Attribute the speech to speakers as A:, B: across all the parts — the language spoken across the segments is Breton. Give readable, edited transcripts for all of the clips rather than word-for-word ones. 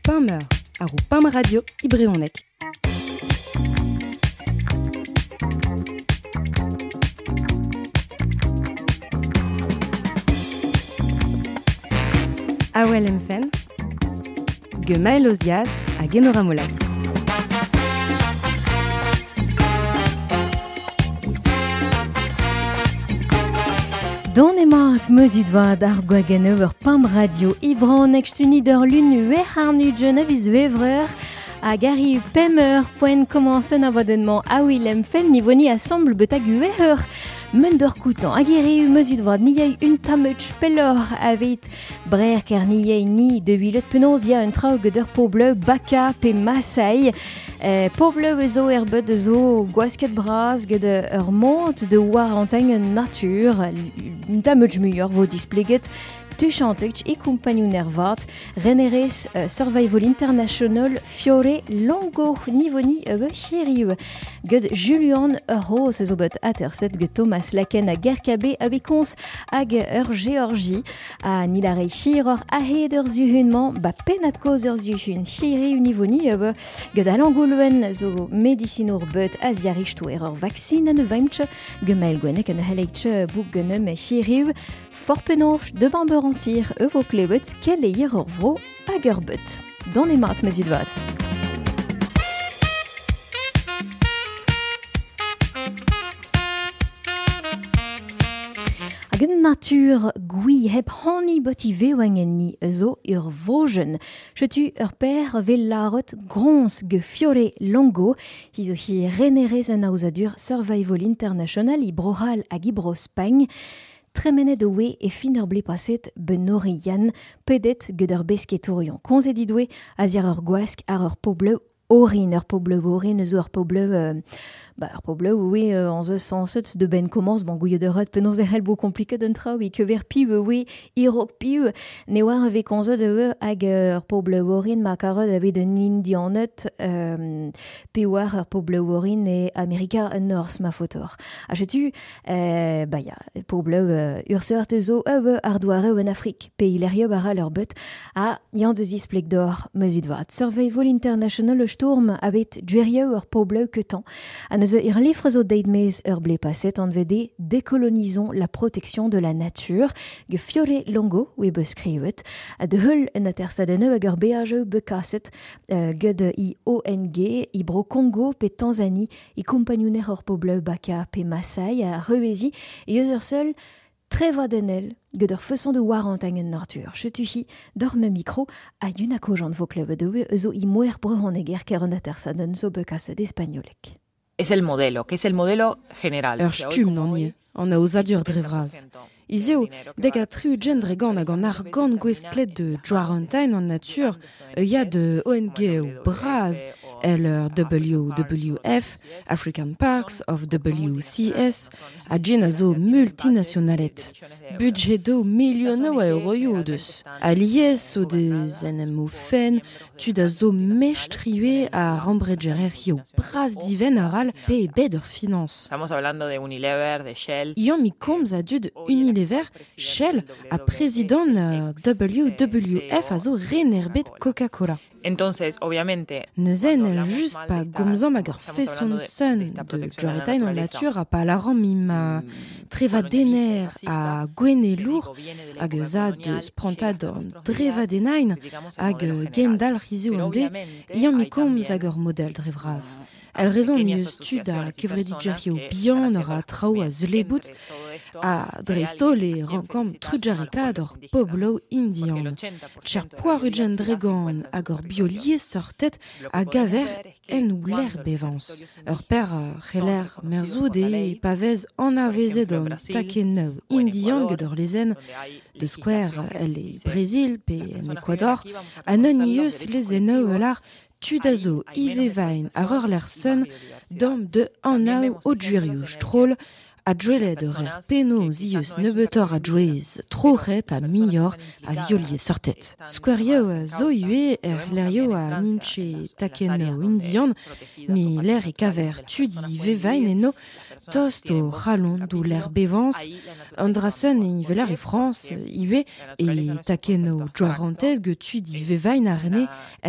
A: Pammer, ar Pam Radio Ibreonek. Awel Mfen, Gemael Ozias a Genora Molak. Don emaat meuzut vad ar gwageneu ur Pam Radio Ibreonek stuni d'ur lunu harnu Geneviz Wevreur a gari pemer poen commencen a vadenman a Willem Fen nivoni assemble betag uer Mender koutan, ageri meuzut vad niei un tametch pellor avit brer ker niei ni de wilet penozia un traoù ur pobleu baka pe masai. Pobleu ezo erbet zo gwasket braz ged ur mont de war anteng un natur, un tametch muior vo displeget tuchantech e kompagnoù nervat, renerez Survival International Fiore Longo nivoni chiriu. Ged Julian Rose zo bet aterset ged Thomas Laken a gerkabe a bekons hag ur Georgie a nilare chir ur ahed ur zuhunman ba penat koz ur zuhun chiri nivoni ged a langoluen zo medicinour bet a ziarichtou ur vaccine an vaimtche Gemael gwenek an heleitche bouk genem chiriu forpenoch de bamber antir evo klebet keleier ur vro hag ur bet. Don emat mezut vat. Hag natur gwi heb honni boti vewangen ni zo ur vojen. Chetu ur per vel larot grons ge Fiore Longo, hizo hi renerez un aouzadur Survival International i brohal hag i bro Spagn. Tremenet oe e fin ur ble paset benorian, pedet ged ur besketourion. Konzet idwe a zir ur gwask ar ur pobleu orin, ur pobleu orin, zo ur pobleu... ur pobleu oe an zeus sanset de ben komans, gouio de ret penoz er hel bo kompliket un traoù, ke ver piu oe irok piu, ne war ave konzet hag ur pobleu orin ma karet avet un indianet pe war ur pobleu orin e Amerika un Norse ma fotor. A chetu, pobleu ur seurt zo ar douare en Afrik, pe ilerio bara leur bet a yan deus isplek d'or meuzut vat. Survival International Sturm avet djuerio ur pobleu ketan. An ur livre zo deidmez ur ble paset an vede décolonisons la protection de la nature ge Fiore Longo we beus skrivet a de heul en atersadeneu hag ur beajeu bekaset ged i ONG i bro Congo pe Tanzanie i kompagnouner ur pobleu baka pe Masai a revezi e eus ur seul trevadenel ged ur feuson de war anteng en natur. Chetu hi d'or me micro a yun a kojant vo klebe de zo i moer brehoneger ker an atersaden zo bekaset espagnolek.
B: Es el modelo, que es el modelo general.
C: Ur stum non ie, an aozadur drevraz. Izeo, deg a triu gendregan hag an argan gwestlet de Dwarrentain an natur, ya de ONG ou braz, WWF, African Parks of WCS, a gen a zo multinationalet. Budgeto miliono a euroio deus. A liez o deus en fen, tu da zo mestrue a rembredgerer eo braz diven aral pe bet ur finance.
B: Estamos hablando de Unilever, de Shell.
C: Ian mi komz a dud Unilever, Shell a président WWF a zo renerbet Coca-Cola.
B: Entonces, obviamente...
C: Neuzen el just pa gomzom hag ur feson sun de Dwarrentain an natur a pa laran mima trevadener a gwenelour hag za deus prantad an drevadenain hag gendal rizio an de ian mi komz hag ur model drevraz. El rezon ni eus tud a kevredidjerio bihan ur a traoù a zlebout a dresto le rankam trujarika d'ur poblou indian. Cher poar ugen dregan hag ur biolier sortet a gaver en ou l'air bevans. Ur per c'heller merzoud e pavez an avezet an takeneu indian ged ur lezen de square el e Brésil pe en Ecuador a non ieus lezeneu lar tudazo ive vain ar ur ler sun dom de an ao o djuerioù strol a dwelet ur peno zius nebetor a dwez trochet a miglior a violie sortet. Squario a zo ue lerio a ninche takeno indian, mi l'air e kaver tudi vevain eno tost o rallon d'o l'air bevans, andrasen e velar e France, iwe e takeno joarantet ge tudi vevain arne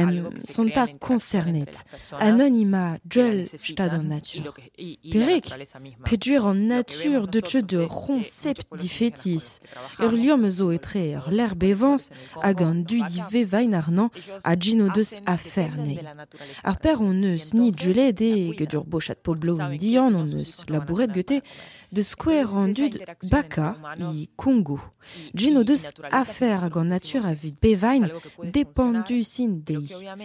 C: sonta concernet. Anonyma dwell stad an nature. Perek, peduer an nature de tche de concept difetis. Ur liom zo etre ur l'air bevans hag an dudi vevain arnan a gino deus aferne. Ar per on eus ni dwelet ge dur bochat poblo indian on eus labouret gete de square an dud baka i Congo. Gino deus afer hag an nature a vid bevain dependu sin dei.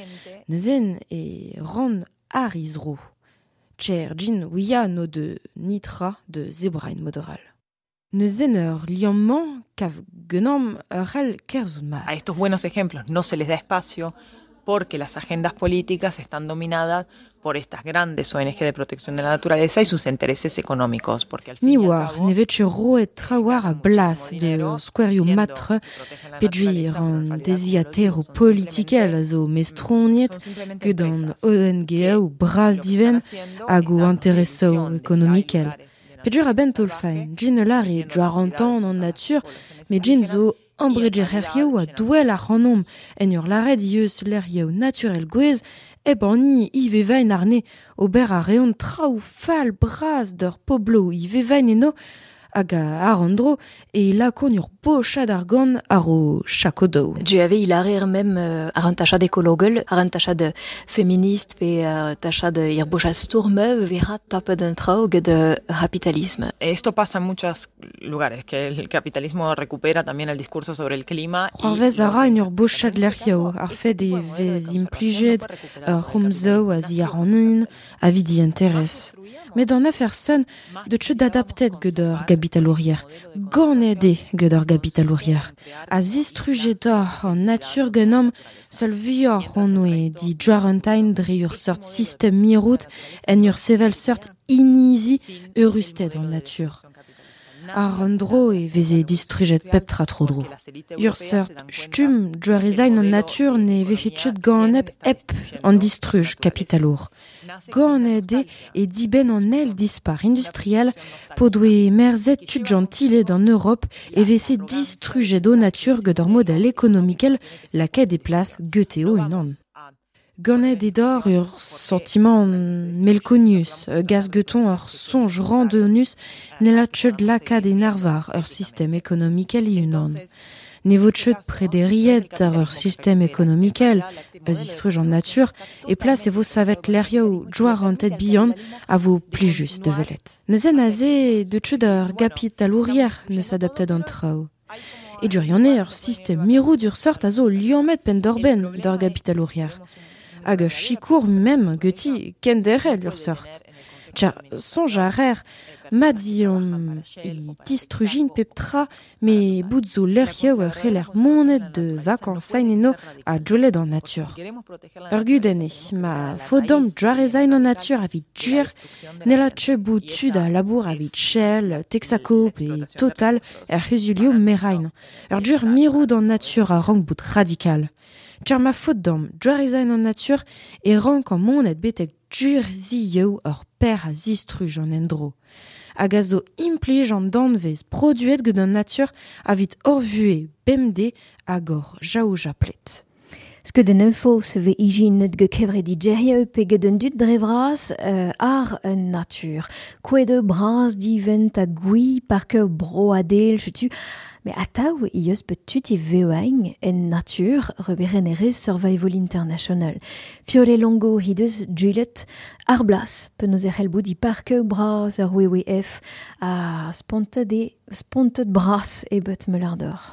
C: Neuzen e ran ar izro. Tcher gin ouia no de nitra de zebrain modoral. Neuzen ur liamman kav genam ur hal kerzoun mat.
B: A estos buenos ejemplos no se les da espacio porque las agendas políticas están dominadas por estas grandes ONG de protección de la naturaleza y sus intereses económicos. Porque al fin
C: Ni war, ne vet roet trawar a blas de squario matre, peduir an desiatero politikel zo mestroniet que dan ONG ou bras diven hag o intereso ekonomikel. Peduir a bentolfain, gin lar e joarantan an nature, me gin zo embregererio a douel a ranom en ur lared ieus lerio naturel gwez e bani i vevain arne ober a reon trao fal bras d'ur poblo i vevain eno hag a arandro e lakon ur pochad ar gant ar o chakodo.
A: Du ave il arer même ar an tachad ekologel, ar an tachad féministe pe tachad ir bochad stourmeuv vera tapet un traog de capitalisme.
B: Esto pasa en muchos lugares, que el capitalismo recupera también el discurso sobre el clima.
C: C'hoarvez a ra en ur bochad lercio ar fed e vez implijet ur c'homzo a zi ar anin a vidi interes. Met an afer son de tche d'adaptet gant ur gabitalourier, ganede gant ur gabitalourier. A zistrujetor an natur genom seul vior on oe di joarantain dre ur sort system mirout en ur sevel sort inizi eurusted an natur. Ar an dro e veze distrujet pep tra tro dro. Ur sort stum joarezain an natur ne vechitchet ganep ep an distruj kapitalour. Ganede e diben an el dispar industriel po doe merzet tud gentilet en Europe e veze distrujet o natur gant ur model ekonomikel laket e plas geteo unan. Ganed edor ur sentiment melconius, gaz geton ur sonj randonus nella tchud lakad e narvar ur system ekonomikel iunan. Ne vo tchud prederiet ar ur system ekonomikel, eus istruj an natur, e plas e vo savet lerio joar an tet bihan a vo pli just de velet. Neuzen a ze de tchud ur gapitalourier neus adaptet an trao. E durionne ur system mirout ur sort a zo liamet pen d'orben d'ur gapitalourier. Hag chikour mem geuti kenderel ur sort. Tja, sonj a rer, ma diom e distrujin pep tra, me bout zo lerioù ur c'heller monet de vakansain eno a djolet an natur. Ur gudene, ma fodom joarezain an natur a vit djuer, nella tche bout tud a labour a vit Shell, Texaco pe Total c'huzulio merain. Ur djur mirout an natur a rank bout radikal. Tchar ma fodom joarezain an natur e rank an monet betek djur zio ur per a zistruj an endro. Hag a zo implij an danvez produet gant an natur a vit orvue bemde hag ur jaou japlet.
A: Skeude neufo se ve ijin net gekevre digeria pe get un dud drevras ar un natur. Kouede bras divent a gui parke broadel, chetu. Mais ataou ios petut i veoaing en natur reberenere Survival International. Fiore longo hideus Juliet arblas peus er helbout di parke bras ur WWF a spontet bras e bet melardor.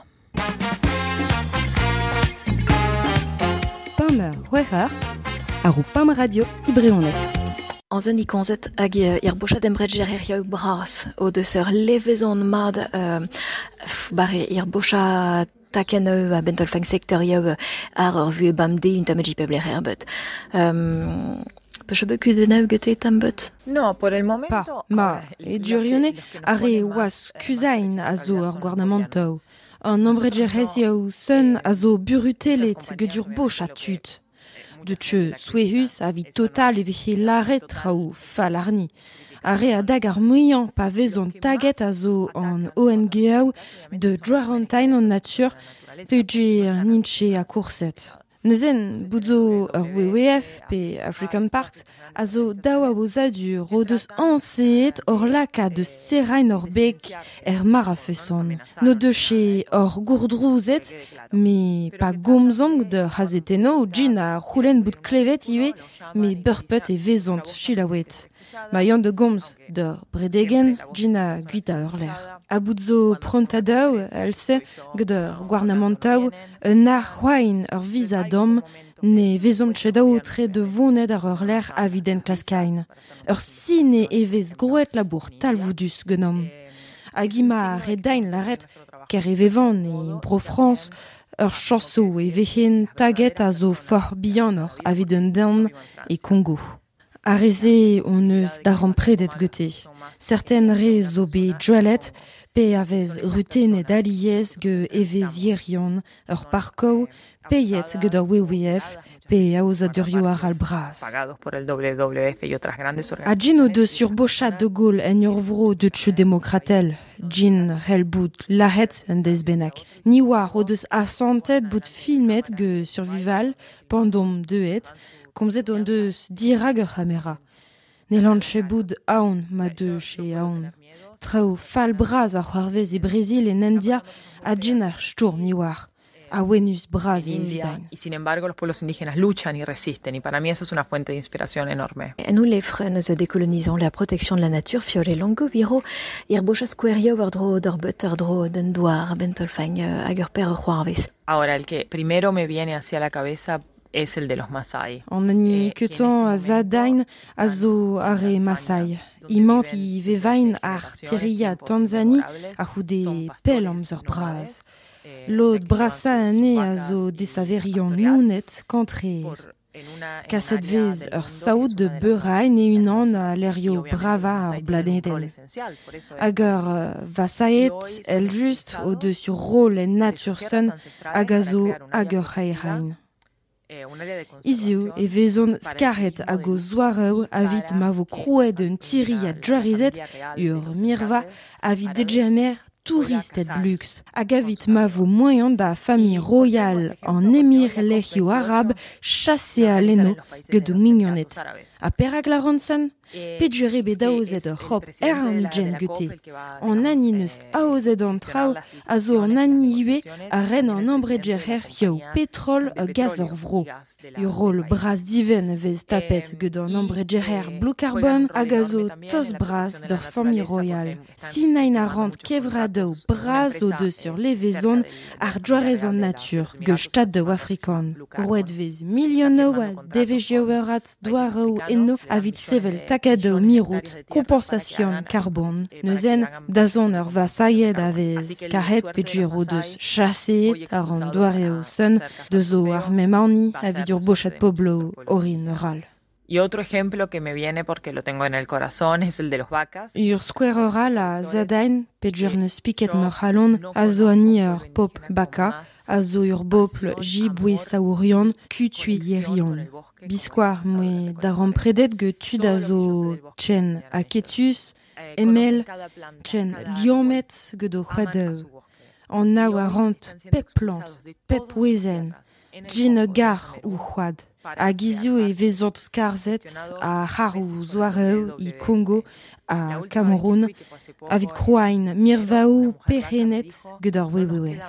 C: Pam c'hwec'h ar o Pam Radio ibreonek.
A: Anzen I konzet hag ir bochat embredger er bras o deus ur levezon mad bare ir bochat taken a bentolfang sektorioù ar ur vue bamde un tamet jipebler herbet.
B: No, por el momento.
C: Pa, ma, e durione are oas kuzain a zo ur gouvernementoù. An embregerezio sun a zo burutelet gedur boch a tut. De tche souehus a vit total e veche laret traoù falarni. Are a dag ar mouillant pa vezon taget a zo an ONG de droarantain an natur peuje ninche a courset. Neuzen, boudzo ur WWF pe African Parks a zo daou a ozadur o deus anseet or laka de serain or bek mar a feson. No deche or gourdrouzet, me pa gomzong de hazeteno, jin a c'houlen bout klevet iwe, me burpet e vezont chilawet. Ma yon de gomz de bredegen, jin a guita ur ler. A boudzo prontadao, else, geder gouarnamantaou, un ar c'hoain ur visa dom, ne vezom tchedao tre de voned ar ur ler aviden klaskain. Ur sine evez groet labour talvoudus genom. Agima redain laret, ker evevan e bro France, ur chanso e vechen taget a zo for bianor aviden dan e Congo. Areze on eus d'ar predet gete. Certaines re zo be djoalet, pe avez rutenet aliez ge evez yerion, ur parkou, peyet ge d'ar WWF, pe a oz adurio ar al braz. A djin o deus ur bochat de gol en ur vro de tche demokratel, djin helbout lahet en dez benak. Ni war o deus asantet bout filmet ge survival, pandom deet, komzet on deus dirag ur hamera. Nelant boud aon ma deus e aon. Trao fal braz ar c'hoarvez e Brésil en India a djin ar stour ni war. A wenus braz e vidain.
B: Y sin embargo los pueblos indígenas luchan y resisten y para mí eso es una fuente de inspiración enorme.
A: Nous les frères décolonisons la protection de la nature fiole longo biro ir bochas querio urdro d'orbet urdro den doar bentolfang ager per c'hoarvez.
B: Ahora el que primero me viene hacia la cabeza es el de los Masai.
C: An ani ketan a zadain a zo are Masai. Imant i vevain ar tiria Tanzani a c'houde pel amzer braz. L'od brasa ane a zo desaverion nounet kantrer. Kaset vez ur saout de beurain e unan a lerio brava ar bladeden. Hag ur vasaet el just o deus ur rol en natur sun hag a zo hag ur c'haerain. Izio e vezon skaret a go zoareu avit ma vo krouet un tiri a djarizet ur mirva avit degemer touristet blux. Hag avit ma vo moyan da famille royale en émir lechio arabe chassé a leno ged o mignonnet. A perag la ronson? Pedjure be daozet ur c'hop an idjen gete. An ani neus aozet an trao a zo an ani iwe a ren an embreger herkio petrol a gaz ur vro. Ur rol braz diven vez tapet ged an embreger blue carbon hag a zo tos braz d'ur famille royale. Sinain a rand kevrado braz o deus sur levezon ar djoarez an natur ge stad de Afrikan. Roet vez miliono a devejio eurat doareo enno avit sevel takado mirout compensation carbone. Neuzen dazon ur vasaiet avez karet pedjuro deus chasseet ar an doareo sun de zo ar memani avit ur bochat poblo orin oral.
B: Y otro ejemplo que me viene porque lo tengo en el corazón es el de los vacas.
C: Ur square oral a zadain pedjur neus piket meur halon a zo ani ur pop baka a zo ur bopl jibwe saourion kutui yerion. Biskoar moe daran predet ge tud a zo tchen aketus, emel, tchen liomet ge do c'hoadeu. An nao a rant pep plant, pep wezen, djin gar ou c'hoad. A gizio e vezont skarzet a harou zoareu i Congo a Cameroun avit kroain mirvaou perenet ged ur WWF.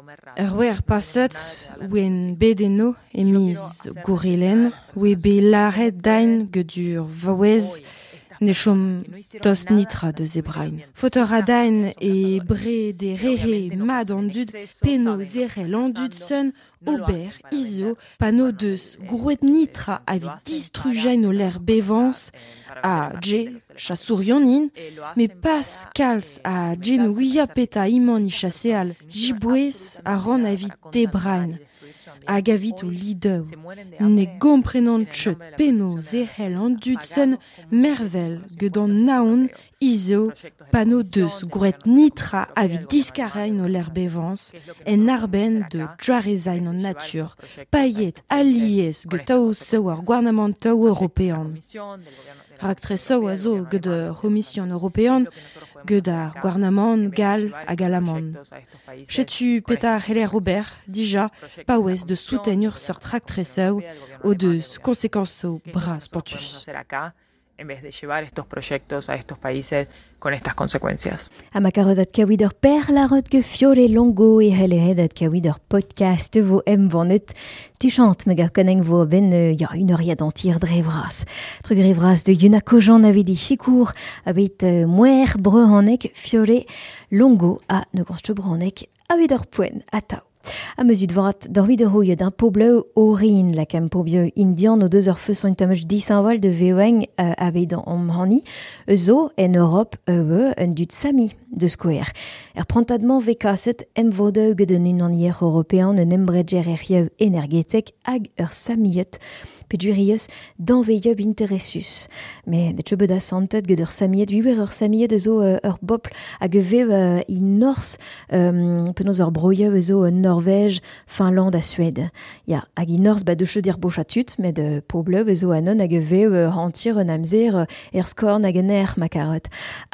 C: Ur wer paset ouen bedeno emiz gourelen oe be laret dain ged ur vaouez ne chom tos nitra de zebrain. Fotor a dain e bre de rehe mad an dud peno zerel an dud sun ober, iso, pano deus grouet nitra avit distrujain o ler bevans a dje, chasourionin, me pas kalz a djen ouia peta iman i chasseal, jibouez a ran avit debrain. agavit o lideu, ne gomprenan tchut penaos ehel an dudsen mervel gant an naon izo pano deus gouret nitra avi diskarain o l'herbevans en arben de djarezain an natur, paiet aliez gant ao seo ar gouvernementoù european. Rak treso a zo gant ur Commission européan gant ar gouvernement gal hag alamant. Setu petar heller Robert, dija, paouez de soutenir sort rak treso o deus konsekanso bras pantus.
B: En vez de llevar estos proyectos a estos países con estas consecuencias.
A: A makarodat kawider perlarot ge fiore longo e helehedat kawider podcast vo emvanet. Tu chantes me gar koneng vo ben ya une heure d'antir drevras. Drevras de yuna kojan avidi chikour abit muer brehanek fiore longo a ne gonstro brehanek avider poen atao. A mesut vrat dormit de rouille d'un pobleu orin la kem pobieu indian o 2 heures feu son tamech 10 anval de veoeng abed en hani zo en Europe un dud sami de square. Prantadement vekaset emvodeu de nunanier européen en embredger erieu energetek hag samiet pedurius d'enveilleb interessus. Mais de tchebeda santet ged samiet, viwer samiet zo bopl hag veu in nors penaos broyeu zo Norvège, Finlande a Suède. Ya, hag in nors de cheu dir bochatut, met de pobleu zo anon hag veu hantir un amzer skorn hag en makarot.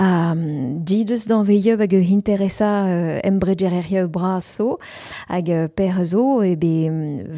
A: Didus d'enveilleb hag interessa embredger erieu braso hag per zo e be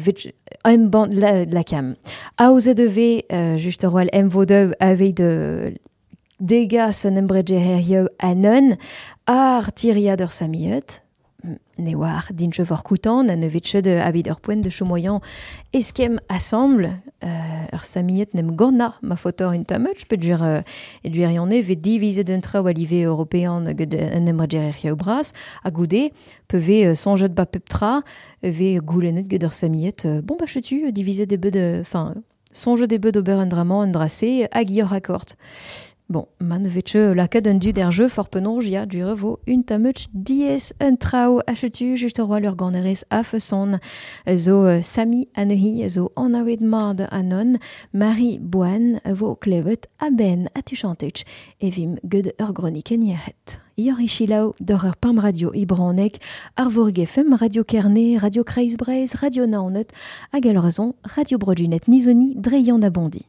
A: un band la cam. Aouze devait juste roal emvodeu avec de dégâts son embredger erieu anon ar tiriader samiet ne war din chevor coutan an nevitche de avider poen de chomoyan eskem assemble ur samiet nem gona ma fotor in tamuch peut dire et du rionne ve divise d'un tra walivé européen un embredger erieu bras a goudé peut songe de ba peptra ve goulenet geder samiet bon bah chetu diviser des beux de enfin songe des beux d'ober un draman un dracé hag yor accord. Bon, man vetche lakad un du derjeu fort penonge ya du revo une tamuch dies un trao achetu juste roi leur ganeres a feson zo sami anehi zo anawed mad anon Marie Boine vo klevet a ben a tu chantech evim gud ur gronik en yahet. Ior ichilau d'or ur pam radio ibranek ar vorgefem radio Kerne, radio Kreisbreis, radio Naonet hag al raison radio Brodunet nizoni dreian da bondi.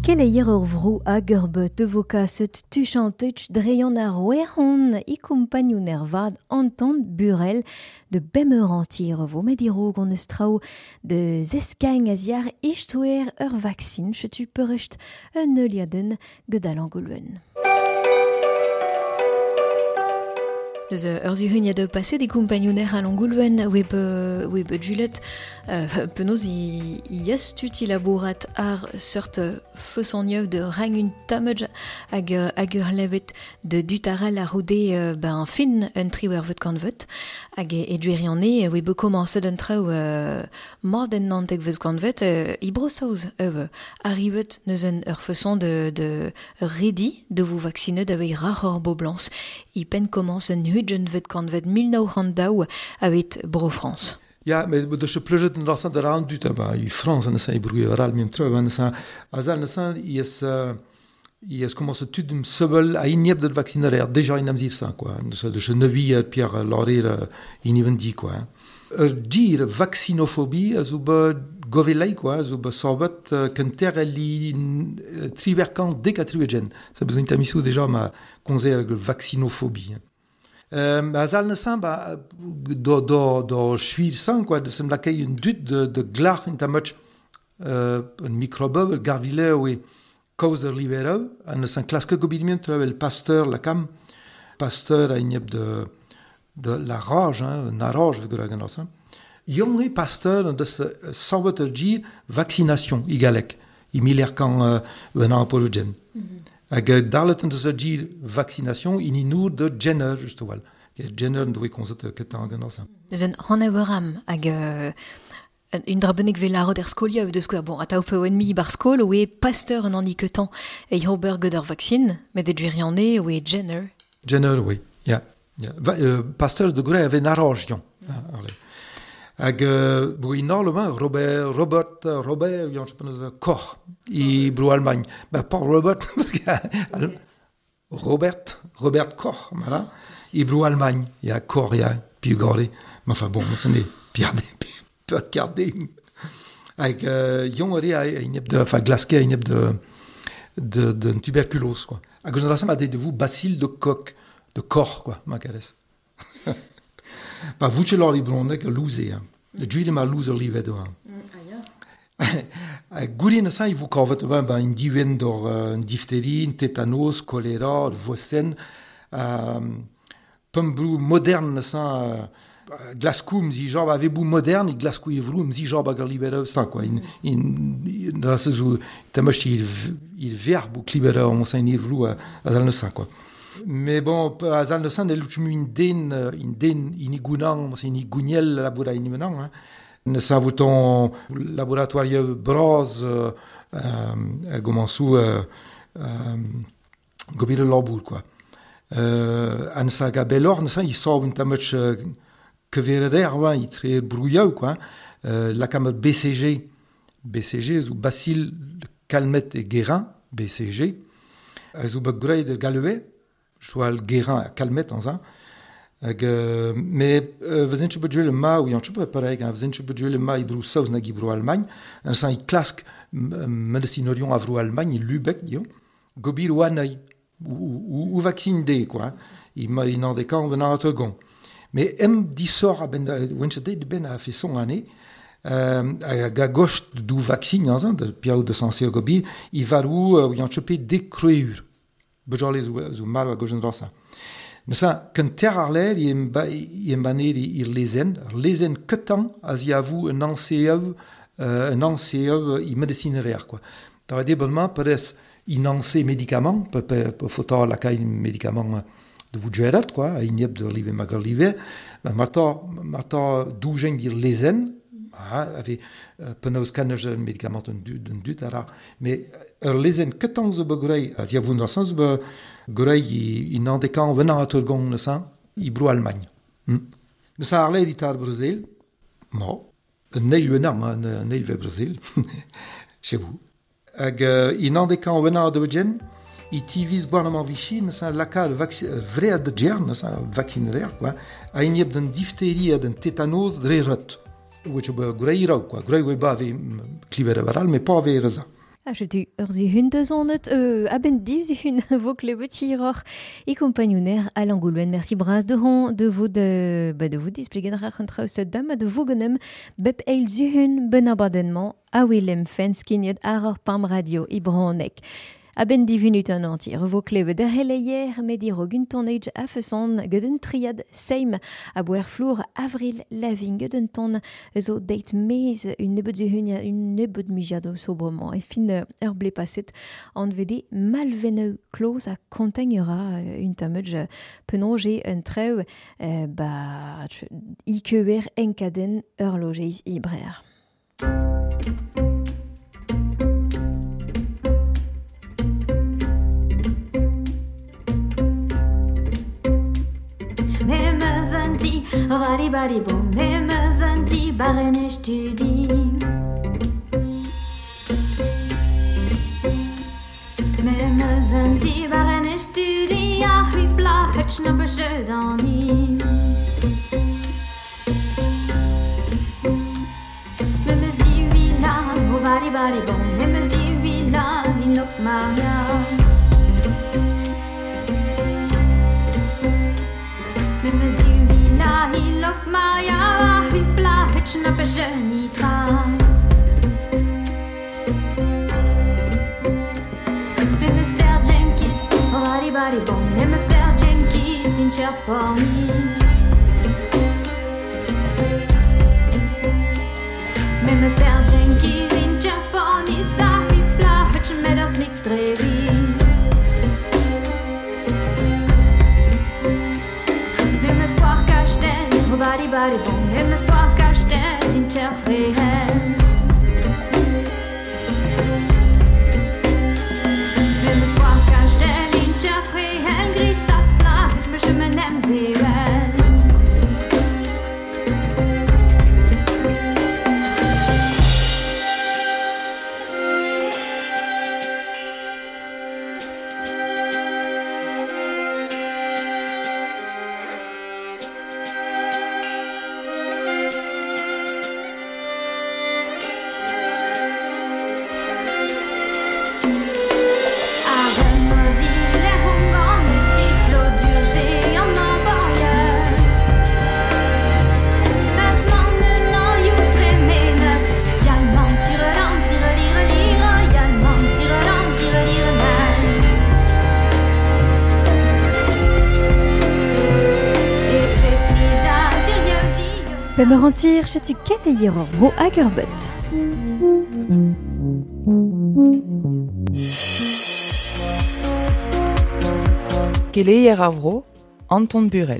A: Keleier ur vrou agerbe te vokaset tuchanteuch dreion ar ouerhon I kompagnoù nervad entend burel de bemerantir vo mediro gant eus traoù de zeskaing a ziar istouer ur vaccin chetu perecht un euliaden ged alangoluen. Eus ur zuhuniad de passet e kompagnoner a langoluen web julet penaos I yastut I labourat ar seurt feusoniev de rang tamaj hag ur levet de dutaral a rode fin un triwer vet gant vet hag e dwerianne web komanset un traoù mord en nantek vet gant vet I brosaouz arrivet neus un ur feuson de redi de vo vaccinet avei rar ur boblans I pen komans un hudjen vet gant vet 1900 avet bro France.
D: Ja, maar de je projet in Rassan de Raan doet, maar in Frans en zijn broer oral met terug, en zijn azal is commencé tout de sebel à inhieb de vacciner déjà in amzir ça quoi. De je ne vis Pierre Laurent in quoi. Dire vaccinofobie azuba govelay quoi, azuba sobat kenter li triverkan decatrigen. Ça besoin tamisu déjà ma conseil vaccinofobie. Azal nesan do schwiersan quoi de sem lakay un dut de glar in tamach un microbe garvile oui causer libero an nesan klaske gobidiment travel pasteur la cam pasteur a igneb de la rage na rage ve goragan nesan yomri pasteur de sawatergi vaccination igalek I miler kan vena apologen hag darleten de gir vaccination in inour de Jenner just wel. Jenner doe konzet ketan gannarsan.
A: Deus en hanneveram hag un drabenek velaro der skolia de skwer bon ata peu enmi bar skol oe pasteur an an iketan e hober geder vaccin met de dwerianne oe Jenner.
D: Jenner oui. Ja. Pasteur de gore avait narogion. Hag normalement Robert je pense Koch I brou Allemagne pas Robert parce que Robert Koch voilà I brou Allemagne il y a Koch il y a Pugori mais enfin bon ce n'est pas garder avec jongeri ineb de enfin glaske ineb de tuberculose quoi a génération a de vous bacille de coq de Koch quoi macares Ba vuchelor li bronne que loser. De juile ma loser li vedo. Gourin sa I vous covet in diven dor diphtérie, tétanos, choléra, vosen pembru moderne sa glascou mzi genre avait bou moderne glascou evru mzi genre bagar libera ça quoi in rasu tamash il verbe libera on sa evru à dans ça quoi. Mais bon, azal ne san l'ultime in igunan, c'est une iguniel labora inimenant, hein. Ne san vuton laboratoire bros gomansou gobile labour quoi. An sa gabelor ne san il sort un tamach que verer ouais, il très brouilleux quoi. La cam BCG ou bacille calmette et guérin BCG. Azou bagray de galway soit le guérin à calmet en ça mais vous êtes pas le ma ou on pas pareil vous êtes pas le ma ibru saus na gibru Allemagne un ça il classe médecinorion avru Allemagne Lübeck dio gobir wanai ou vaccine d quoi il m'a in des camps venant à Togon mais disor a ben wenchete de ben a fait son année à gauche du vaccin en ça de piao de sensé gobir il va où on chopé des creux bejale zo mal a gojen rasa. Nesa kan terarler yembaner ir lezen ketan as yavu un anseev I medicinerer quoi. Dans des bonnement pares in anse médicament peut fotar la caille médicament de vous gerat quoi, igneb de live magar live. Marta doujen dir lezen avait penaos kannege médicament d'un dut ara mais lezen ketan zo begrei as ya vun rasans be grei in andekan venant à Tourgon ne san I brou Allemagne ne sa arle ditar Brésil mo neil venant neil ve Brésil chez vous hag in andekan venant de Bejen I tivis bonnement vichy ne san lakal vrai de ger ne san vaccinerer quoi a igneb d'un diphtérie d'un tétanos drerot which be grey rock quoi grey we bave cliver varal mais pas avec raza
A: Je hun de zonnet, aben div hun vok le betiror e compagnonnaire à l'Angouluen. Merci bras de vous displéguer de raconter ce dame de vogenem bep eil zuhun ben abadennement a Willem Fenskinjed aror pam radio i bronek. Aben 10 minutes an anti, vok le de heleier mediro guntonage a feson geden triad seim a boerflour avril laving geden ton zo date mez une nebod mujado sobrement et fin ble passet an vede malveneu close a contagnera une tamage penonge un treu ikeuer enkaden logeiz ibrer.
E: Vari bari bom, me zanti barene studi. Me zanti barene studi, a hui bla hutch na besje dani. Me sti vila, o vari bari bom, me sti vila, in lok maria. Me sti hi lok maja, hi bla hutch na besje nitra. Mr. Jenkins, oh bari bari bon, Mr. Jenkins in Japonis. Mr. Jenkins in Japonis, ah hi bla hutch med oss mik drevis. Espoir cache-t-elle, oh bari bari bon, même espoir cache-t-elle, une chair fréhelle. Même espoir cache-t-elle, une chair fréhelle, grite à plat, je me n'aime zével.
A: Me rentir chez tu keleier vro agerbet.
F: Keleier vro Anton Burel.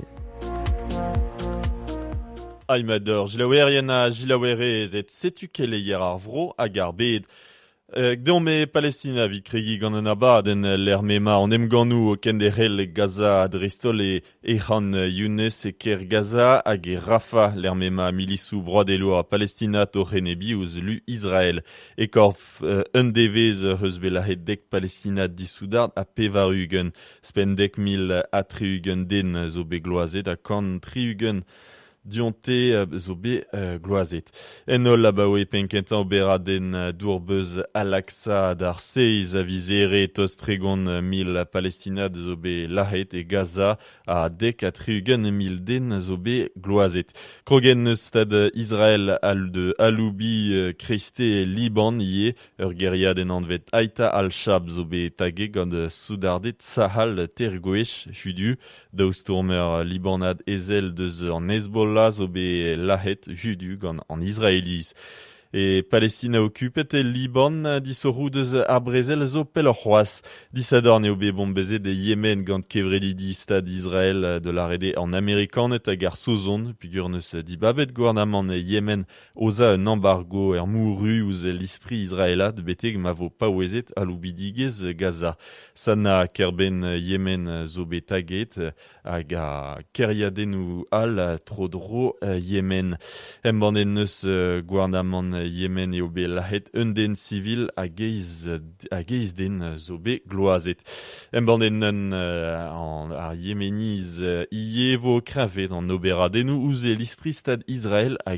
G: Aimador, Gilaweriana, Gilawerezet, setu keleier vro agarbet. Gdeon me Palestina vi kregi gant an abadenn l'ermema an emganou o kenderel Gaza a Dristol e Khan Younes e ker Gaza hag e Rafa l'ermema milisou broadelo a Palestina to renebi ouz lu Israel. E korf un devez eus belahet dek Palestina disoudard a pevarugen. Spendek mil a triugen den zo be gloazet a kan triugen dionte zo be gloazet. Enol abaoe penkentan obera den dourbeuz Al-Aqsa dar seiz a vizere tostregon mil Palestina zo be lahet e Gaza a dek a triugen mil den zo be gloazet. Krogen neus stad Israel al de aloubi kriste Liban ie ur geriad en anvet Aita al-Shab zo be tage gant soudardet Sahal tergoech judu daoust tourmer Libanad ezel deus an Hezbollah zo be lahet judu gant an Israeliz. E Palestina occupet e Liban disorou deus ar brezel zo pel ur c'hoaz. Disadorn eo be bombezet de Yemen gant kevredidi stad Israel de l'arrede en Amerikanet hag ar sozon, pugur neus dibabet gouarnamant e Yemen oza un embargo er mouru ouz listri Israelat beteg ma vo paouezet aloubidigez Gaza. Sana kerben Yemen zo be taget hag a keriadennou al trodro Yemen. Embanen neus gouarnamant Yemen eo be lahet un den civil a geiz den zo be gloazet. Embanen ar Yemeniz ievo kravet an oberadennou ouze listri stad Israel hag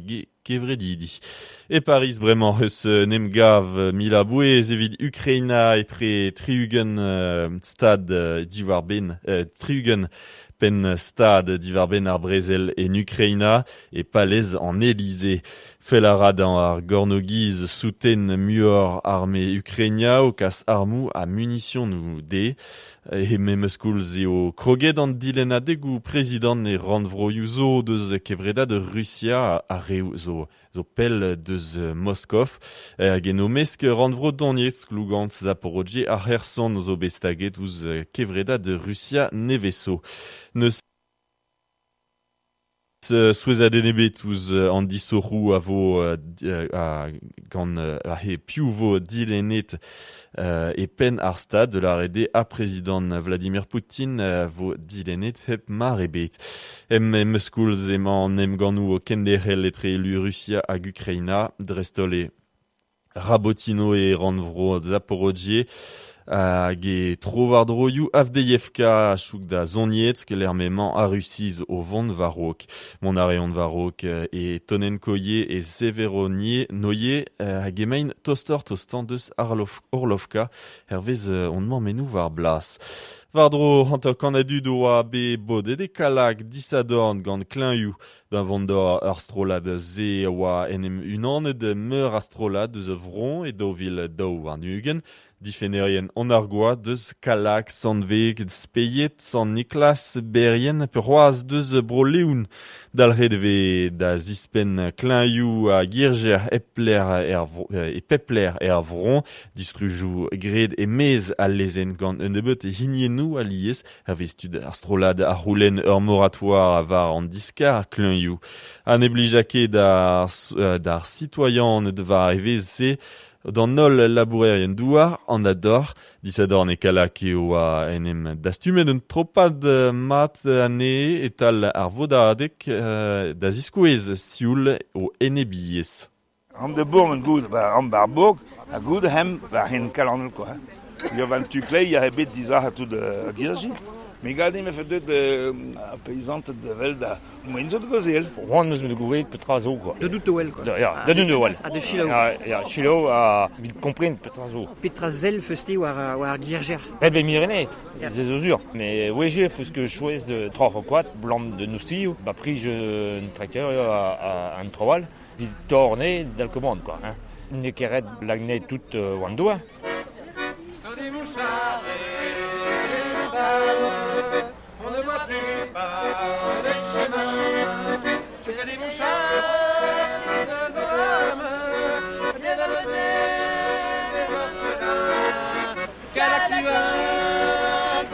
G: kevredidi. Et Paris bremañ eus nemgav mila bouez evit Ukraina etre triugen stad diwar ben triugen pen stad diwar ben ar Brezel en Ukraina e palez en Élysée. Fellarad ar gornogiz souten muor armée Ukraina o kas armou a munition nou de. E mem skoulz eo kroget an dilenadeg ou président e randvroioù zo deus kevreda de Russia a reu zo pell deus Moskov. Hag eno mesk randvro doniet sklougant Zaporozhye a Kherson zo bestaget ouz kevreda de Russia neveso. Neus souezadenebet ouz an disorou a vo gant a he piou vo dilenet e pen ar stad de la rede a président Vladimir Poutine vo dilenet hep mar ebet. Em skoulz emañ nem ganou o kenderel etre elu Russia hag Ukraina drestole Rabotino e randvro Zaporozhye hag e trovardroioù Avdeyevka chouk da zoniet kelermemañ a Russiz o vont varok. Mon areon varok e Tonenkoye e Severonie noye hag emaint tostan deus Orlovka hervez on menou var blas. Vardro hanter kanadud oa be bodet e kalak disadorn gant kleñioù d'un vondor ur strolad ze oa enem unanet meur a strolad deus vron e dovil daou war nugen. Difenerien on argoa deus kalak sanveg speyet san Niklas berien per roaz deus broleoun dalred ve da zispen kleñioù a girger e pepler er vron distrujou gred e mez a lezen gant un debet e hinienou a liez havestud ar strolad a roulen ur moratoire a var an diskar kleñioù. An eblijake d'ar citoyen de var evez se dans nol labourerien douar an ador disadorn e kalak eo a enem dastumet un tropad mat ane etal ar vodadek da ziskouez sioul o enebiez.
H: Am de bourg en goud, am barbourg, a goud hem war hen kalanel quoi. Il y a 20 klei, a hebet dizah a tout de girgi. Me gade me fait a paysante de velda. Moin zo de gozel.
I: Ron meus me de gouvet petra zo quoi.
J: De dout de wel quoi.
I: De dout de wel.
J: A de chilo.
I: Ja, chilo a vite comprendre petra zo.
J: Petra zel feusti war girger.
I: Elle va mirenet. Des osures. Mais ouais, j'ai fait ce que je choisis de 3 ou 4 blanc de noustilles. Bah pris je un tracteur à un troal. Vite tourné dans le commande quoi. Hein. Une querette lagnet toute wandoa.
K: On ne voit plus pas les chemins. Que des mouchards, toutes aux hommes, des demoiselles, des orphelins, galaxies,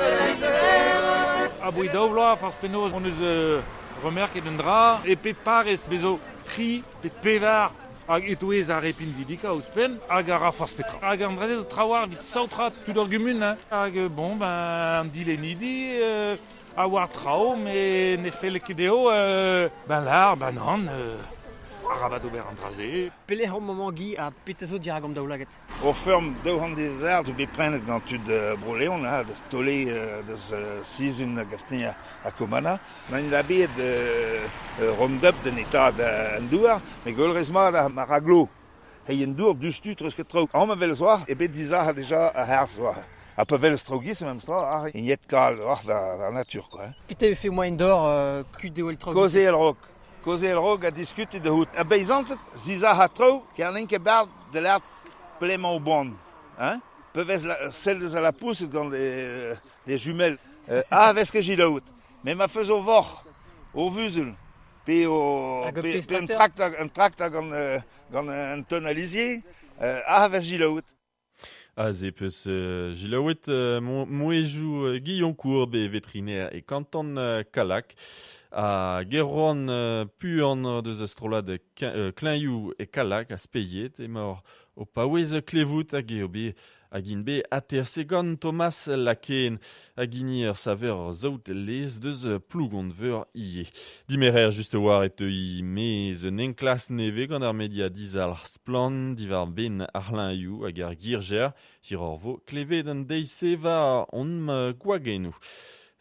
L: a bouidovla, fars penaos, on eus remerket un dra, e pe parez bezo tri, pe pevar, hag etouez a repin vidika ouz pen, hag a rafas petra. Hag an drezez o trawar vit sautrat tout ur gumun, hag bon, ben, dilenidi, a war trao, me ne fele kedeo, ben lar, ben an, a rabat ober an draze.
J: Pele ar moment gi a petezo diragam daoulaget.
H: O ferm daou an dezer, zo bet prenet gant tud broleon, deus tole, deus sizun gaften a komana. Man il a bet romdep den etad an douar, me golrez mat a raglo. Hei en dour dustu treusket trao. An ma vel zoar, e bet dizar a deja a herz zoar. A peu vel strogis, même ça, en yet kal, la nature, quoi.
J: Pite fait moyen d'or, kude wel trogis.
H: Koze el rok. Koze el rok a diskuti de hout. A beizant, ziza ha trao, ker n'enke bard de l'art pleinement au bon. Hein? Peuvent celle de la pousse dans des jumelles. Vez que j'y l'out. Mais ma fais au vor, au vuzel. Puis un tracta gant un tonalisier. Vez j'y l'out.
G: Ze peus jilaouet moezhou Guilloncourt be vétérinaire et canton kalak a geron puan deus astrolad kleñioù e kalak a speyet e mor o paouez klevout hag eo be hag in be aterse gant Thomas Laken hag ini ur saver zaout lez deus plougont veur ie. Dimerer just war et i mez un enklas neve gant ar media dizal splan divar ben arlañioù hag ar girger hir vo klevet an deise va on gwagenou.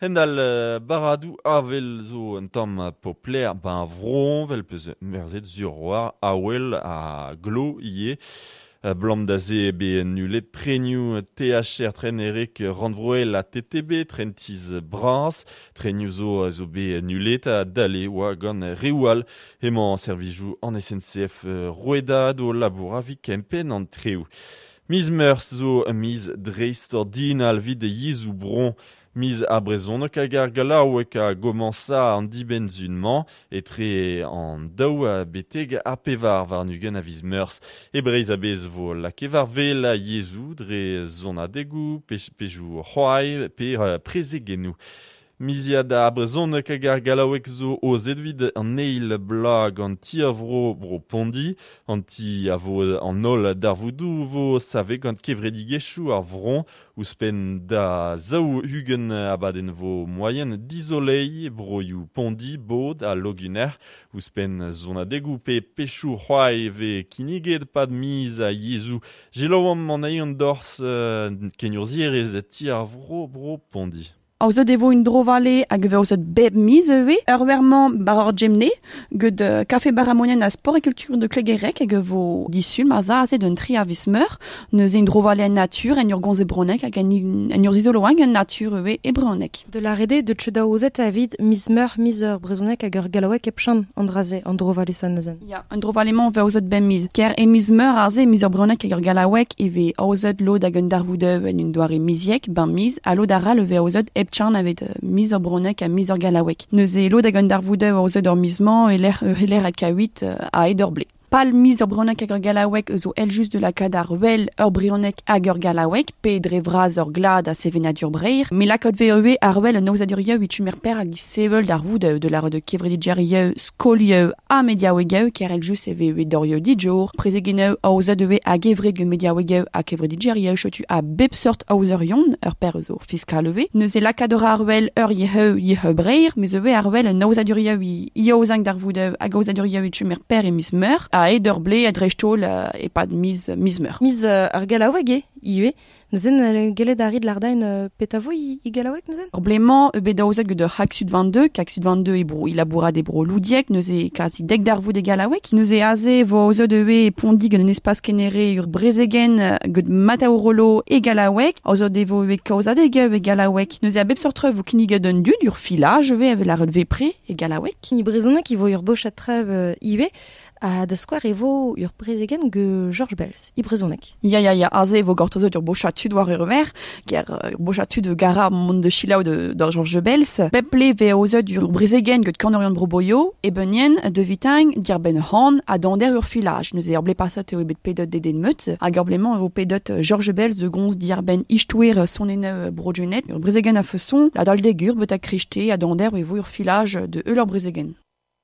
G: Hendal baradou avel zo un tom populaire ben vron vel peus merzet zurroar awel a glo ie. Blam da ze be nulet treniu THR trenerek randvroel a TTB trentiz bras treniu zo be nulet a dale oa gant rewal hemañ servijou an SNCF roeda do labour a vi kempen an treu. Miz meurs zo miz dreistor dinal vid yezou bron miz a brezonok hag ar galaouek a gomansa an dibenzunman etre an daou a beteg ar pevar varnugen a viz meurs. E breiz a bez vo la kevar vel a yezou dre zon a degou pejou c'hoai per prezegenou. Miziad a brezonok hag ar galaouek zo o zedvid an eil blag an ti avro bro pondi, an ti a vo an ol darvoudou vo save gant kevredigechou ar vron ouspen da zaou hugen abaden vo moyen dizolei broioù pondi bod a loguner ouspen zon a degou pe pechou c'hoai ve kiniged pad miz a yezou jeloam an aion dors kenur zierez ti ar vro bro pondi.
M: Aouzet evo un drovale hag veozet bep miz eve, verman bar ar gemne, ged kafe baramonen a sport e kultur de klegerek hag vo disul ma zaze d'un tri a viz meur, neuze un drovale en natur en ur gonze bronek hag en ur zizoloang en natur eve e bronek.
C: De la rede de tcheda ouzet a vid miz meur miz ur brezonek hag ur galaouek epchan an draze an drovale san neuzen.
M: Ya, un drovalement veozet bep miz. Ker e miz meur arze miz ur bronek hag ur galaouek eve aouzet lod hag un darvoudeu en un doare miziek, ben miz, a lod ara le veozet epchan avait mis ur bronek a mis ur galaouek. Neuze lod hag un darvoudeu aouzet ur mizman e l'er ad kawit a ed ur ble. Pal miz ur bronek hag ur galaouek zo el just de la kadar wel ur brionek hag ur galaouek, pe dre vraz ur glad a sevenadur breir, me lakot ve ar wel an aozadur yeu e tumer per hag sevel darvoudeu de la re de kevredigер yeu, skol yeu a mediaouegeu, ker el just eve dor yeu dijour, prezegeneu aozad eve hag evreg mediaouegeu a kevredigер yeu, chotu a bep sort aozer yon, ur per zo fiskal eve, neuze lakador ar wel ur yeheu breir, mez eve ar wel an aozadur yeu i aozang darvoudeu hag aozadur yeu e tumer per e mis meur, a eder ble a drechtol e pad miz meur.
C: Miz ar galaoueg iwe, neuzen gelet a rid l'ardain petavo i galaoueg neuzen?
M: Problément bet daouzet gant ur hag sud 22, kag sud 22 e bro ilabourad e bro loudiek, neuze kasi dek darvoud e galaoueg, neuze aze vo aouzet eve pondi gant un espas kenere ur brezegen gant mataourolo e galaoueg, aouzet evo eve kaouzad e geu e galaoueg, neuze a bep sortrev o kiniged un dud ur filaj eve la redve pre e galaoueg.
C: Kini brezonek ivo ur bochat trev iwe, a da skoar evo ur prezegen ge George Bells, i brezonek.
M: Ya, aze evo gortozet ur bochatud war ur ver, ker ur bochatud gara mont de chilaou d'ur George Bells, peple ve aozet ur brezegen gant kanorion broboio, e benien de vitang dir ben han a dander ur filaj, neuze ur ble pasat eo ebet pedot deden meut, hag ur bleman evo pedot George Bells de gonz dir ben istouer son eneu brojunet, ur brezegen a feuson, la dal degur bet a krichte a dander evo ur filaj de ur brezegen.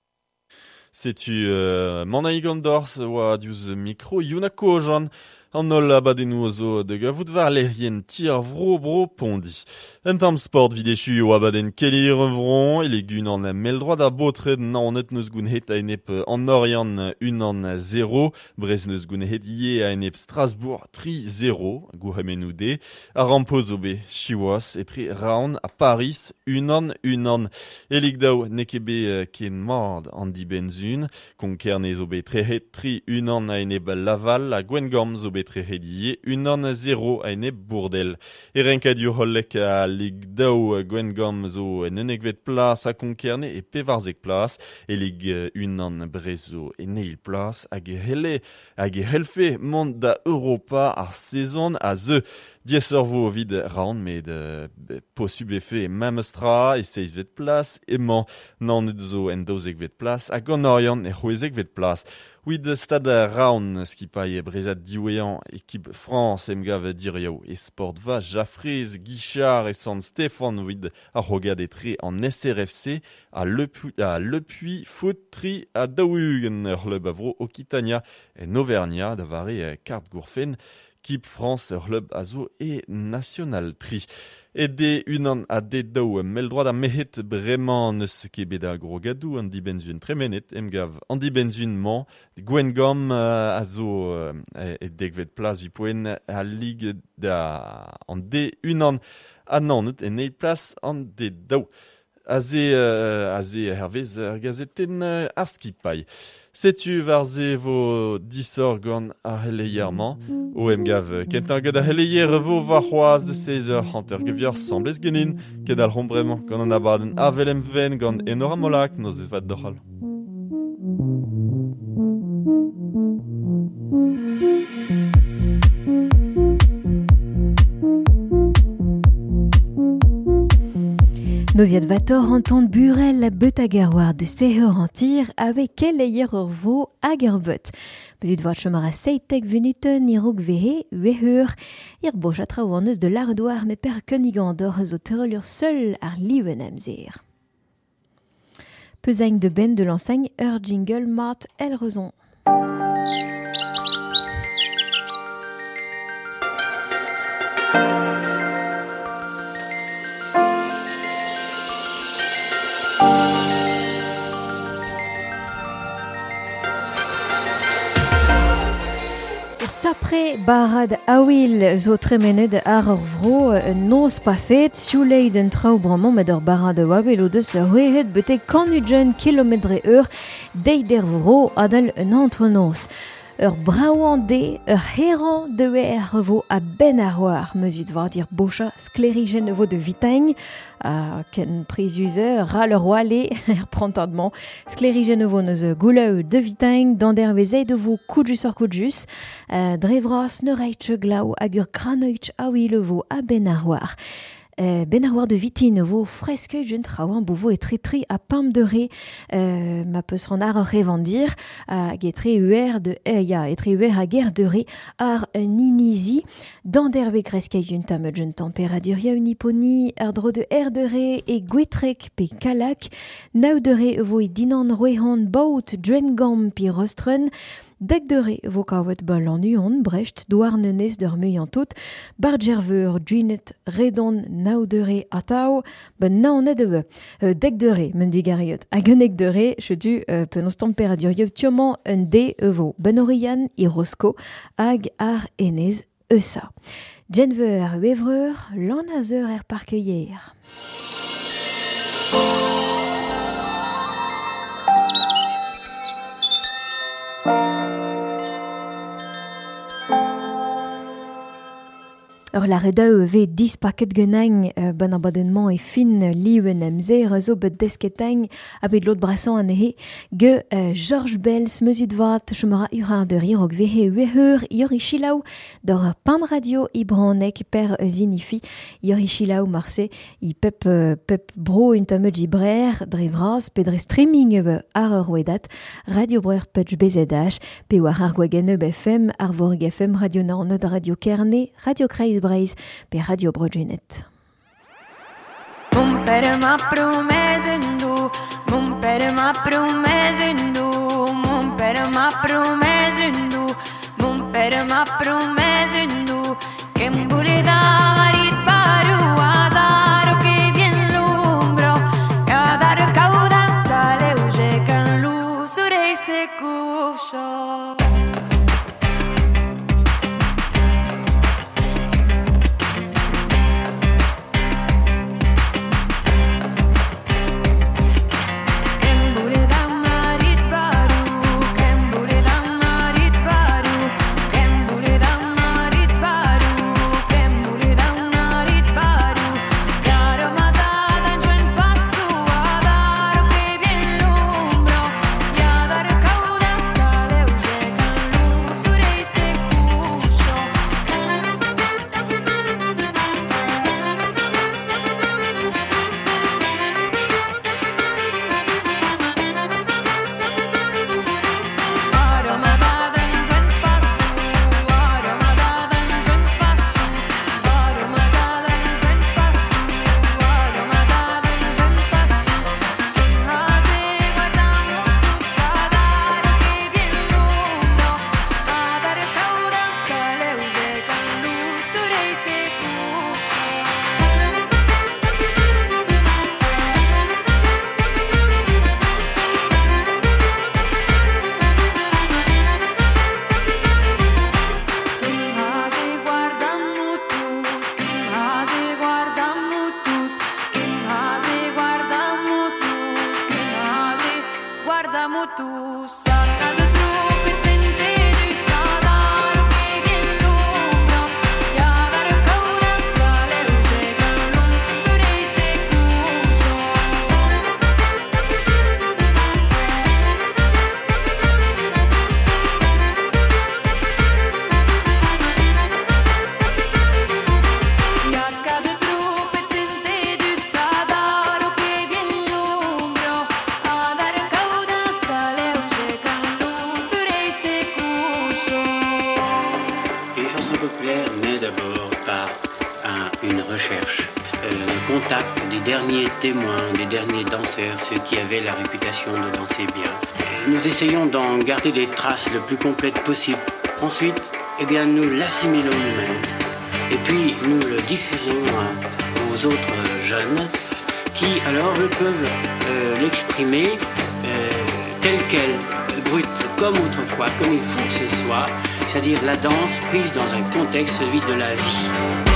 G: Setu Manaï Gandors oa diouz mikro Yunako Jean an ol abadenou zo de gavout var lerien tir vro bro pondi. Un tam sport videchu o abaden kelir vron e legun an meldroa da botred naonet neus goun het a enep an orian un an 0, brez neus goun het ie a enep Strasbourg 3-0, gou remenou de, a rampoz obe chiwas etre raon a Paris un an. Elik daou nekebe ken mord an di benzun, konkernez obe trehet 3-1 a enep Laval a Gwengam zobe tre redie, un an 0 a enep Bourdel. E renkadur hollek a lig daou Gwengam zo en enegvet plas a konkerne e pevarzek plas, e lig un an brezo e neil plas hag e helfe mont da Europa ar sezon a ze. Diesor vo vid raon met posub efe e mamestra e seizvet plas e man nanet zo en daouzekvet plas a gant e c'houezekvet plas. Ouid stad raon skipaille e brezat diouean ekip France emgav diriao e sport va Jafrez, Guichard e San Stéphane ouid a rogad etre en SRFC a Lepuy foot tri a daougen ur le bavro Occitania en Auvergnat da vare kart gourfen Kip France, Club Azo et National Tri. Et des unan a des dao meldroit a mehet bremañ neus ket bet a grogadou an dibenzun tremenet emgav an dibenzun man gwengam a zo e degvet plas vi poen a lig da an de unan a nanet en e plas an de dao. Aze hervez ar gazeten ar skipai. Setu varze vo disor gant ar heleier-mañ, o emgav kentan gant ar heleier vo va c'hoaz de 16 hanter gevior semblez genin, ket al c'hom bremañ gant an abadenn avelem ven gant enor amolak noz e vat dochal.
A: Noziad vator entend burel la beut agaroar de seheur an tir avec keleier ur vo hag ur beut. Bezut vat chomar a seitek venuten irog vehe, veheur, ir boch atraou an eus de lardouar me per kenigandor zo teurelur seul ar liwen amzer. Peuzaigne de ben de l'enseigne ur jingle mat el rezon. Sapre barad awil zo tremened ar vro nos paset sioulei d'un trao bramañ med ur barad awil o deus huehet bete kanujen kilometre-eur deider vro adal un entrenos. Ur braouan de, ur heran de ar vo a ben ar war, meuzut var dir bocha sklerigen vo de vitaigne, a ken prizuzer ral ur wale, prantadman, sklerigen vo neus gouleu de vitaigne, dan der vezei de vo koudjus ur koudjus, drevras ne reitche glau hag ur kranoitch awil vo a ben ar war. Ben ar war de vitin vo freskeuil jen traouan bouvo e tri a pam de re ma peus ran ar revandir hag e tre uer de e tre uer hag er de re ar ninizi dan derve kreskeuil un tamet jen temperaduria un iponi ar dro de er de re e gwetrek pe kalak naou de re vo e dinan roehan baout drengam pi rostren. Dek de re vo kavet bal an uon brecht douar nenez d'ur meuian tout, bar djerveur djunet redon naou de re atao, ben naonet eve. Dek de re, men digariot. Hag un ek de re, chetu penaos temperadurioù tioman un de evo. Ben orian i rosko hag ar enez eusa. Jenveur uevreur, lan a zeur er parkeier. Ur la reda ve 10 paket genaing ben abadennement e fin liwen amzer zo bet desketaing a bet lot brasan an ehe ge Georges Bels meuzut vat chomara ur de rirog vehe weheur ior ichilaou dor pam radio i branek per zinifi ior ichilaou marse i pep bro un tamet i brer drevras pedre streaming ar ur wedat radio brer petch BZH pe war ar gwagen FM ar vorg FM radio Narnod radio Kerne radio Kreis Breiz pe radio Brogenet.
N: Mon père m'a promis une doux, mon père m'a promis une doux, mon père m'a promis une doux, mon père m'a promis une doux, que m'boule da marit paru a dar que bien lumbro, a dar cauda sale uje can lu surei se couche.
O: une recherche, le contact des derniers témoins, des derniers danseurs, ceux qui avaient la réputation de danser bien. Nous essayons d'en garder des traces le plus complètes possible. Ensuite, eh bien, nous l'assimilons nous-mêmes. Et puis, nous le diffusons aux autres jeunes qui, alors, eux, peuvent l'exprimer tel quel, brut, comme autrefois, comme il faut que ce soit, c'est-à-dire la danse prise dans un contexte, celui de la vie.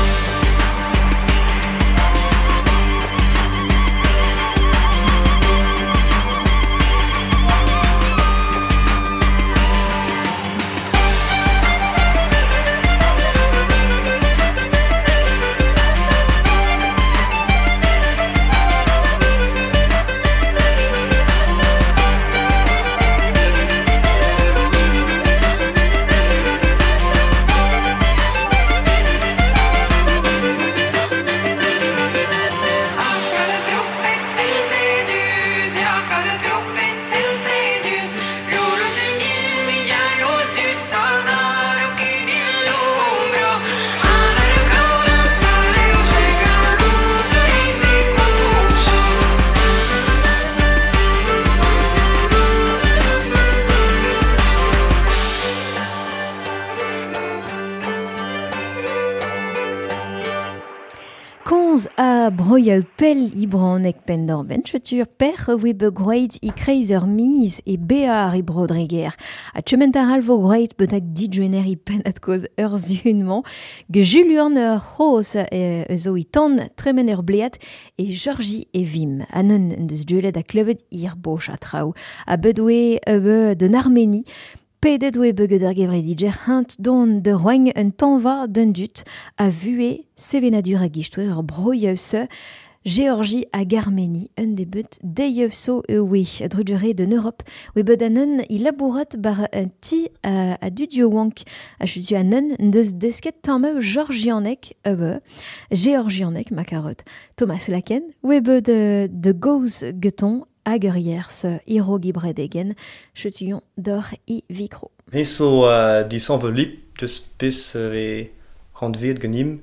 A: A broiau pel ibran ek pendant benchetur per we begreid I kreiser mis e bear I brodreger. A tchementaral vo greid betak didjuener I penat koz zunman, ge Julian hos zo I tan tremen bleat e Georgie e vim. Anon deus duelet a klevet ir boch a trao. A bedwe d'un Arménie, pedet oe beget ar gevrediger hant don de roing un tanva d'un dut a vue sevenadur a gistouer ur broieuse Géorgie a Arménie un debut deieusso ewe drudure de Europe we bedanen I labourat bar un ti a dudio wank a chutu anen deus desket tammeu georgianek géorgianek makarot Thomas Laken we de goz geton ageriers hiro gibredegen chutuion d'or I vicro.
P: Heso di sanvelip de spis handveet genim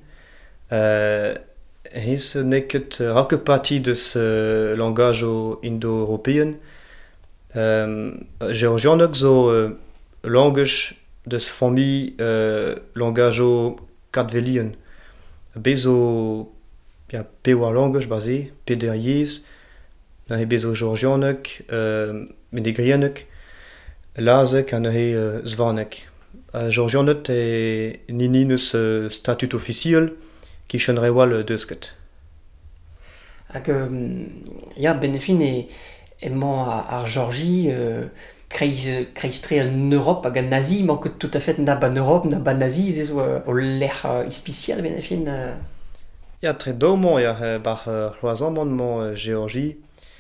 P: hes neket rakepati deus langage indo-européen georgianek zo langage deus famille langage katvelien bezo pewar langage basé pederiez na he bezo georgianek menegrianek lazek an he zvanek georgianet e nini neus statut officiel ki chenrewal deusket.
J: Hag ya benefin emañ ar Georgie kreistre an Europe hag an nazi, manket tout à fait na ban Europe, na ban nazi, ez o l'er ispicial benefin.
P: Ya tre daoman ya bar c'hoazamant Géorgie.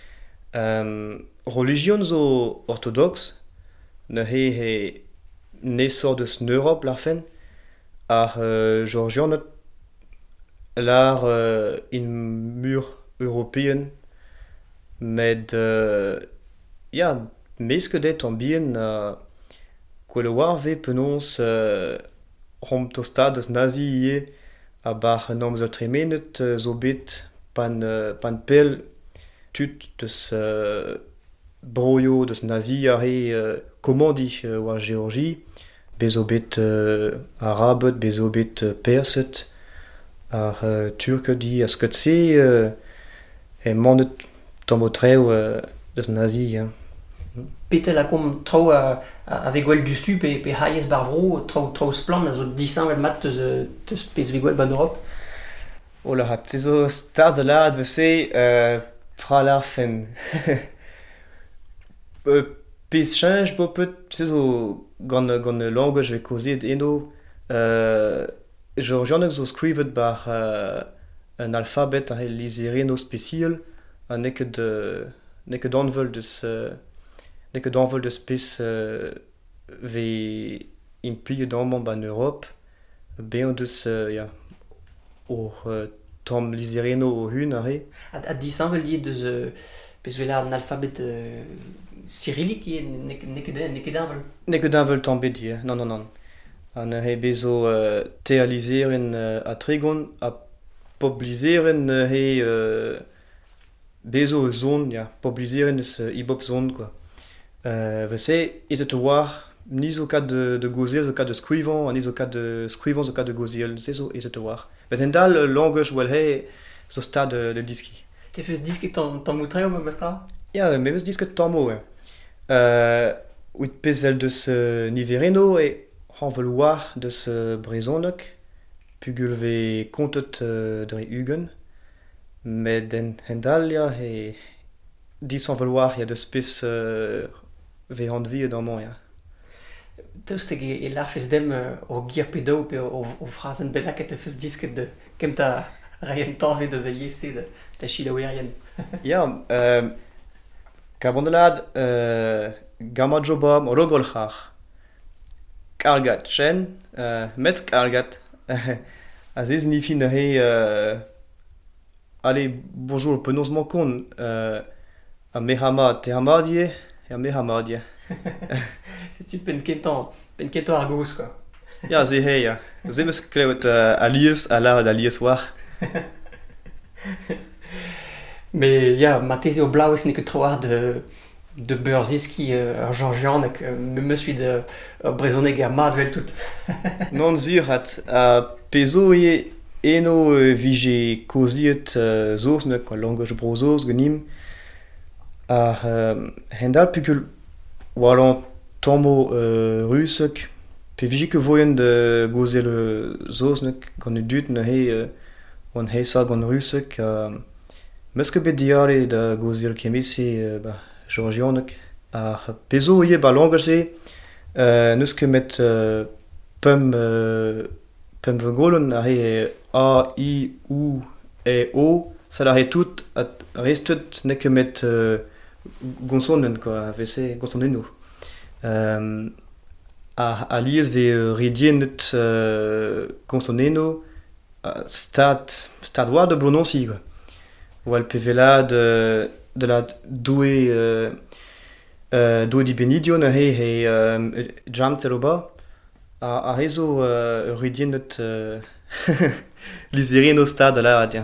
P: Religion zo orthodoxe ne he ne sort deus n'Europe l'arfen ar Georgianet l'ar in mur européen med ya meskedet an bien kwele war ve penons rom tosta deus nazi ie a bar an amzer tremenet zo bet pan pel tut deus broio deus nazi a he komandi war Géorgie bezo bet arabet, bezo bet perset ar turkedi a skotse e manet tamotrew deus nazi.
J: Petel a kom trao a vegwell du stu pe haies bar vro trao splan a zo disan vel mat deus pez vegwell ban Europe.
P: O la hat, zo start de lad vese fra l'arfen. Pez change bo peut se zo gant langage ve kozet eno georgianek zo skrivet bar un alphabet a he lizereno special a neket anvel deus pez ve implie d'amman ban Europe ben deus tom lizereno o hun a he.
J: A disan vel liet deus pez vel ar alphabet cyrillique neket anvel.
P: Neket anvel tambedi, non. An he bezo te a lizeren a tregon a publiceren he bezo zone, ja, publiceren is ibop zone, quoi. We se, is het war, ni zo kat de goziel, zo kat de scrivant, ni zo kat de scrivant, zo kat de goziel, c'est zo, is het war. Met hen dal langage wel he, zo sta de diski.
J: Tu fais diski ton moutré ou même ça?
P: Ja, mais we diski tomo, uit pezel dus nivereno e han veloir dus brezonek, pugul ve kontet dre ugen, met den hendal ja he dis han veloir ja dus pes ve hand vie dan man ja.
J: Dus te larfes dem o giapedo pe o frasen belak et fes disket de kemta rien tanve de ze yese de chilawerian.
P: Ja, kabondelad Gamma Jobam, Rogolchach, Kargat, Chen, Metz Kargat, Aziz Nifine, allez, bonjour, penos mancon, a Mehamad, Tehamadie, et a Mehamadie.
J: C'est une penketo argos, quoi.
P: Ja, ze hei, ja. Ze me skrevet alias, ala d'alias war.
J: Mais, ja, ma thèse au blau, ce n'est que trop de Beurziski Georgian ek me suis de Brezoneg Madvel tout.
P: Non zur hat peso e eno vige koziet zosnek ko langage brozos genim hendal pukul walan tomo rusek pe vige que voyen de gozel zosnek gon dut ne he on he sa gon rusek meske bediare de gozel kemisi Georgianek a peso ie ba langage neus ket met pem vengolen a he a, i, u, e, o ça la he tout at restet ne ket met gonsonen quoi vese gonsoneno a lies ve ridienet gonsoneno stad war de blononsi quoi ou al pevela de la due di Benidio na he jam teroba a rezo ridienet liserino stad la tiens.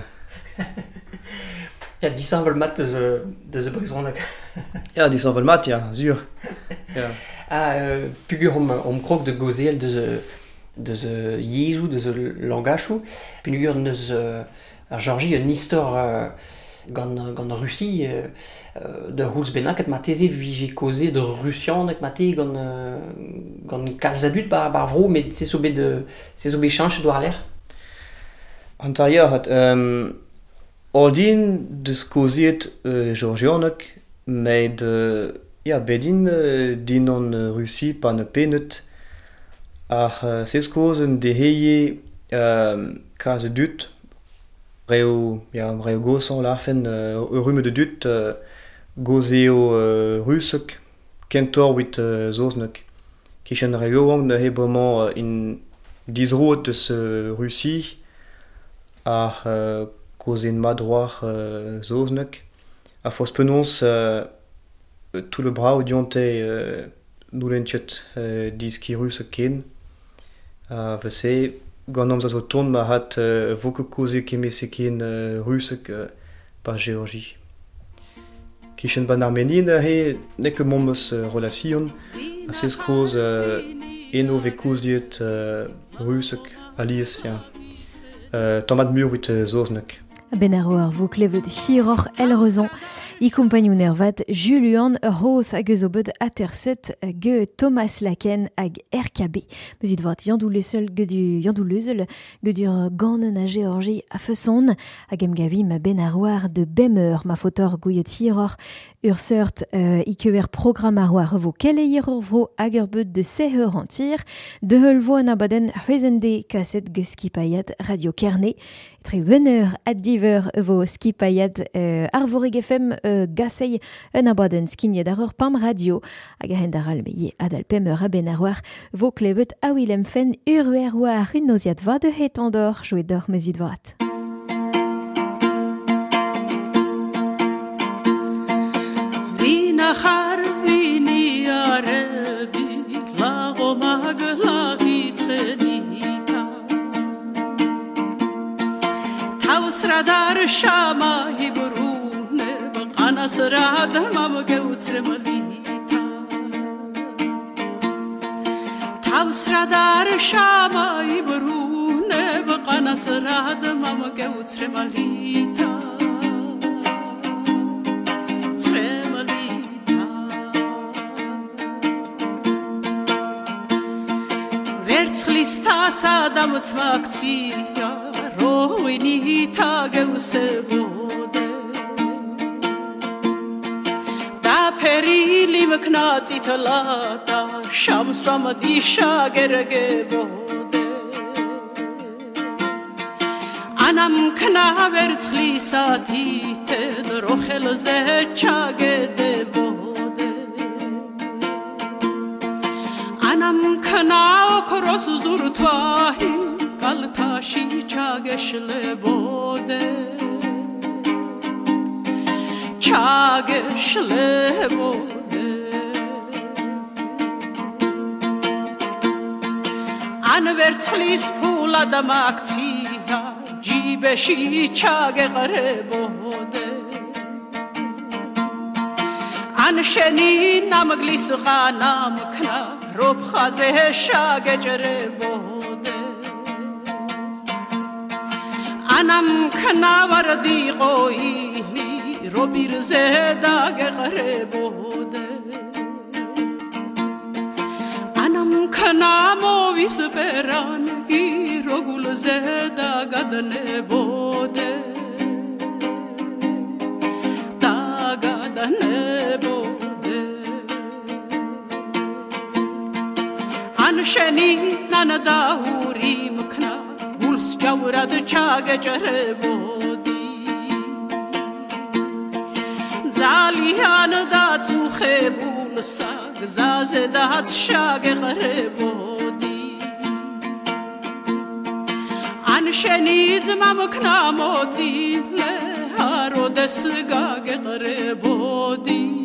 J: Ja, 10 volmat de ze brizonek.
P: Ja, 10 volmat ja, zur.
J: Ja. Pugur om krok de gozel de ze Jesu de ze langachou. Pugur de ze Georgie une histoire gant Russie de Hulz benak et mateze vige causé de Russian et maté gant kalzadut bar vro mais c'est sobe change doar l'air.
P: Antarier hat ordin de causiet Georgianek mais de ja bedin din en Russie pas ne penet ces causes de heye kalzadut Reo gosan lafen rume de dut gozeo rusek kentor wit zosnek kishen reo ne hebomant in dizroet de ce Russie a gozen madroar zosnek a fos penons tout le bras audionte noulentiet diski rusek ken vese gant zo ton ma hat voke koze kemesekin rusek par Géorgie. Kishen ban Arménien he nek momos relation a ses koz eno ve koziet rusek alies ja. Tomad mur wit zosnek.
A: Ben ar vo klevet hiroc'h elrezon. I kompagnoù nervat Julian Rose hag eus o beud aterset ge Thomas Laken hag RKB. Meus vat yandou leuzel gedur gannen a Géorgie a feuson hag em gavim ben ar war de bemeur ma fotor gouillet hiroc'h ur seurt ikeur program ar war vo keleier vro hag ur beud de 6 eur an tir de heul vo an abaden c'hwezende kaset ge skipaiad Radio Kerne. Tre veneur ad diver vo skipaiad ar voreg FM gasei un abaden skiniet ar ur pam radio hag a hendaral meye adal pemeur a ben ar war vo klevet a Willem fen ur war un noziad va de het an dor jouet d'or meus vat.
Q: Nachar vini arabi lago magla vitrenita თავს რა დარშამა იბრუნე ყანას რა დამამგეუცრემლითა თავს რა დარშამა იბრუნე ყანას რა დამამგეუცრემლითა Verțlista sadam tsmaktia roinita geusebode Da perili mknati talata shamsam disha gergebode Anam kna verțlisati te rokhel ze chagedebode Anam kna okros zurtwahi kaltashi chageshlebode chageshlebode An vertslis pula da maktia jibeshi chageqrebode An sheni namglis ghanam kna rob khaze shageqrebode Anam kna vardi qoili robir zeda geqrebode Anam kna movis perangi rogul zeda gadnebode da gadnebode An sheni nanadauri mkna guls jawrad chageqrebodi zalihan da tukhebul sag zazedat shageqrebodi An sheni dzmamkna moti le harodes gageqrebodi